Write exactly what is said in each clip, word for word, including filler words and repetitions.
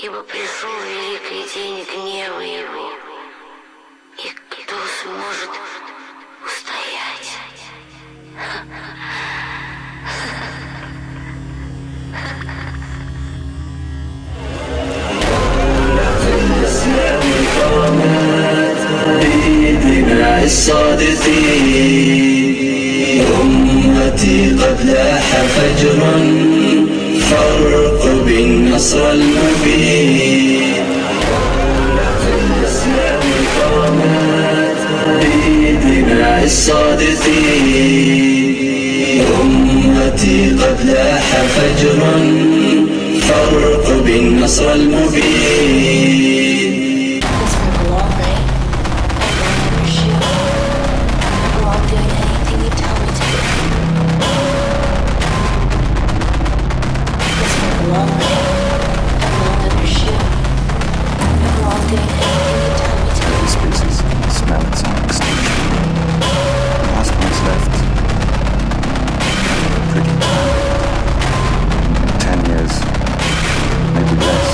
ибо пришел великий день гнева его, и кто сможет устоять? سيدنا الصادقين أمتي قد لاح فجر فرق بالنصر المبين سيدنا الصادقين أمتي قد لاح فجر فرق بالنصر المبين. Every species smell its own extinction. The last one's left. Pretty time. Ten years, maybe less.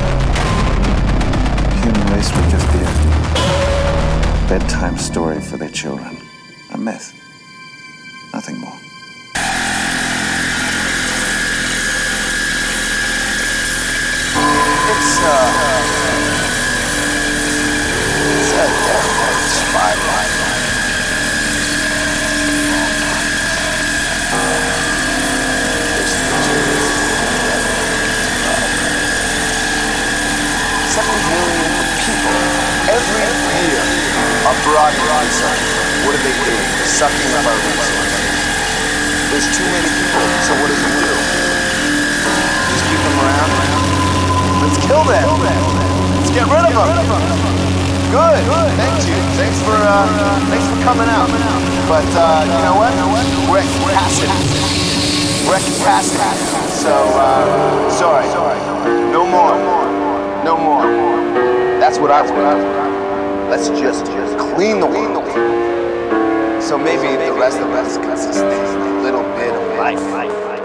The human race will just be a bedtime story for their children. A myth. Nothing more. It's, uh... It's a definite spotlight. Seven million people every year are brought into the sun. What are they doing? Sucking up our resources. There's too many people, so what does it do? Just keep them around? Let's kill them! Let's get rid of them! Good, thank you. Thanks for, uh, thanks for coming out. But, uh, you know what? We're at capacity. We're at capacity. So, uh, sorry. No more. No more. That's what I want. Let's just, just clean the world. So maybe the rest of us can sustain a little bit of life.